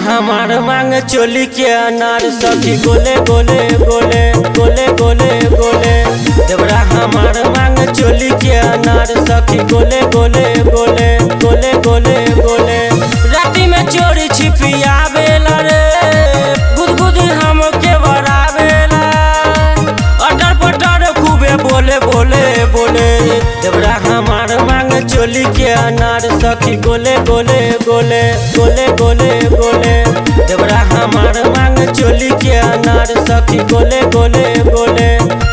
हमार मांग चोली के अनार सखी गोले गोले गोले गोले गोले गोले। देवरा हमार मांग चोली के अनार सखी गोले गोले गोले गोले गोले गोले। राती में चोरी छिपिया बेला रे गुदगुद हमके बराबेला अटर पटर खूबे बोले बोले बोले। देवरा हमार मांग चोली के अनार सखी गोले गोले गोले गोले गोले गोले। देवरा हमार मांग चोली के अनार सखी गोले गोले गोले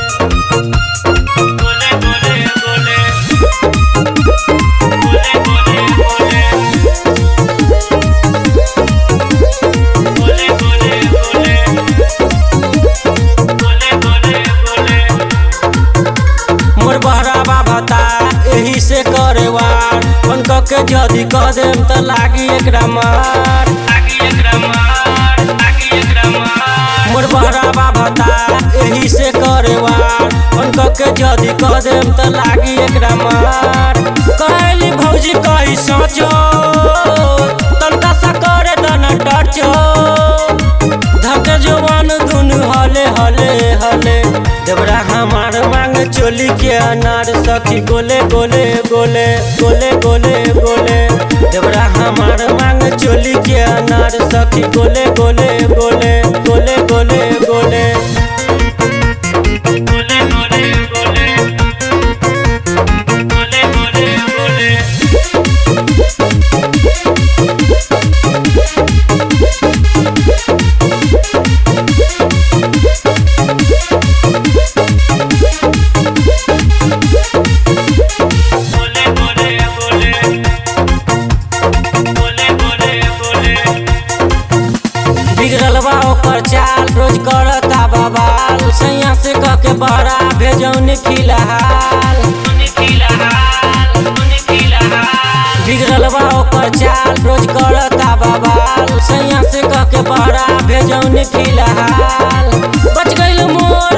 गोले गोले गोले गोले गोले गोले गोले गोले गोले। मोर बहरावा भता एही से करे वार फोन के जदी कह देम त लागी एकरा मार मोर बहरावा भता एही से करे वार फोन के जदी कह देम त लागी एकरा मार। कहली भौजी कही सोचो तनका सा करे दन टचो धके जवान दुनु हले हले हले। देवरा हमार मांग चोली के अनार सखी गोले गोले गोले गोले गोले गोले। देवरा हमार मांग चोली के अनार सखी गोले गोले गोले गोले गोले गोले गोले गोले गोले गोले गोले गोले। बिगड़लवा ओकर चाल रोज करता बवाल सैया से कह के बड़ा भेजौनी फिलहाल। बिगड़लवा ओकर चाल रोज करता बवाल सैया से कह के बड़ा भेजौनी फिलहाल। बच गइल मोर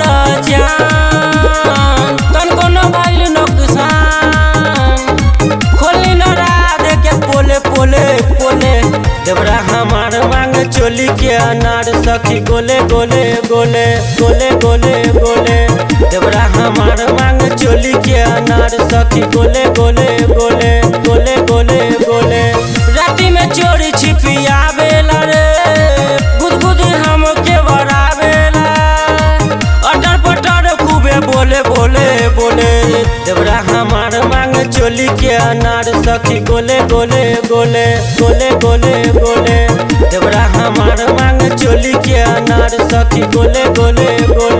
जान तनको न भइल नुकसान खोली न राधे के पोले पोले पोले। देवरा हमार मांग चोली के अनार सखी गोले गोले गोले गोले गोले गोले। देवरा हमार मांग चोली के अनार सखी गोले गोले गोले गोले गोले गोले। राती में चोरी छिपिया बेला रे गुदगुद हमके बराबेला अटर पटर खूबे बोले बोले बोले। देवरा हमार मांग चोली के अनार सखी गोले गोले गोले गोले गोले गोले। देवरा हमार मांग चोली के अनार सखी गोले गोले गोले।